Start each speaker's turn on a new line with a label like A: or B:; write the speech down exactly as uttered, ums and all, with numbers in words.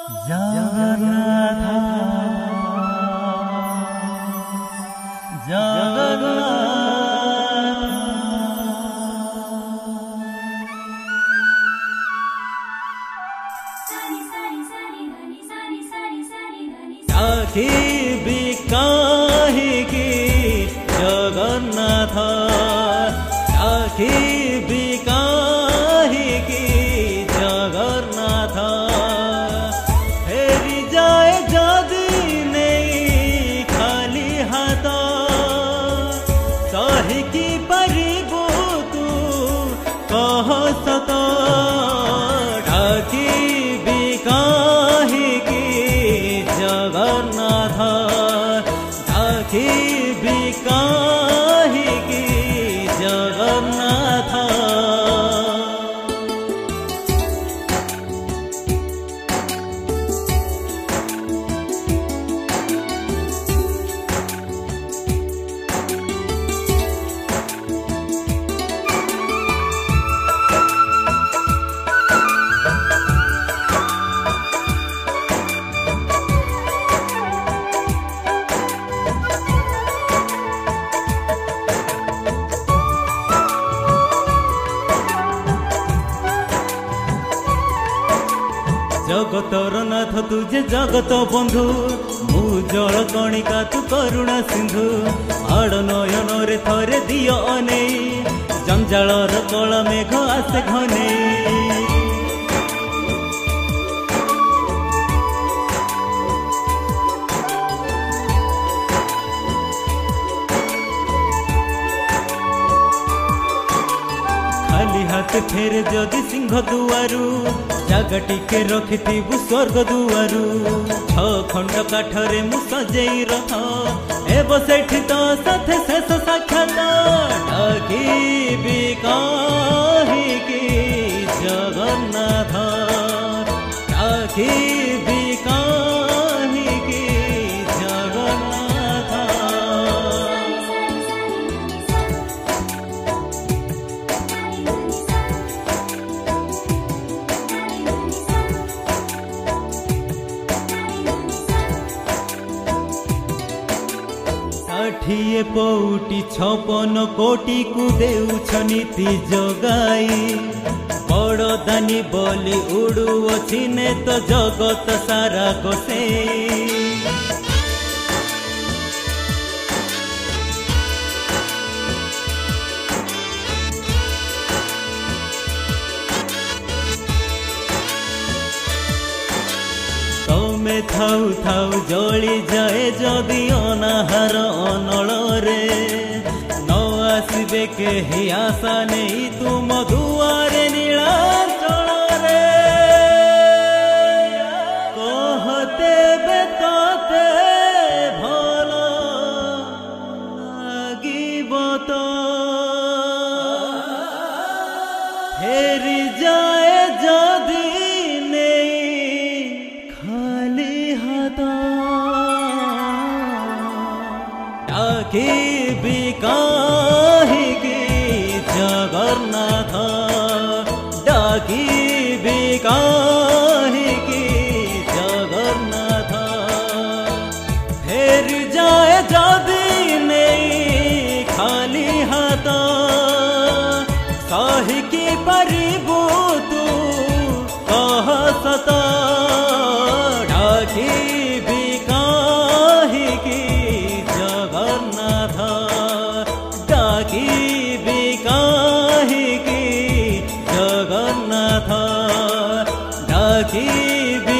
A: जगन्नाथ आखी भी काहेगी जगन्नाथ आखी भी काहेगी जगन्नाथ फेरी जाए जदि नहीं खाली हाथ सहिकी परिबु तू कह सत ढाकी भी काहेगी जगन्नाथ ढाकी भी काहेगी जगन्नाथ जगतर नाथ तुझे जगत बंधु मु जल कणिका तू करुणा सिंधु आड़ नयन रे थरे दियो अने जंजालर कला मेघ आसे घने खाली हाथ फेरे जदि सिंह दुआरू जागा टिके रखिथिबु स्वर्ग दुआरू छ खंड काठरे मु सजेई रथ एब सेठी तो साथे शेष साक्षात डाकिबि काहेकी जगन्नाथ डाकिबि काहेकी जगन्नाथ षाठिए पौटी छपन कोटी को देउछ नीति जगाई बड़ दानी बोली उड़ुअछि ने तो जगत सारा कोसे तमे थाउ थाउ जली जाए जदि अनाहार अनल रे न आसबे केहि आशा नहीं तुम दुआरे नीलाचल रे कहते बे तते भल लागिब तो फेरी जाए जदि डाकिबि काहेकी जगन्नाथ डाकिबि काहेकी जगन्नाथ फेर जाए जदि नहीं खाली हाथ सहिकी परिबु तू कह सत डाकिबि काहेकी जगन्नाथ डाकिबि काहेकी जगन्नाथ डाकिबि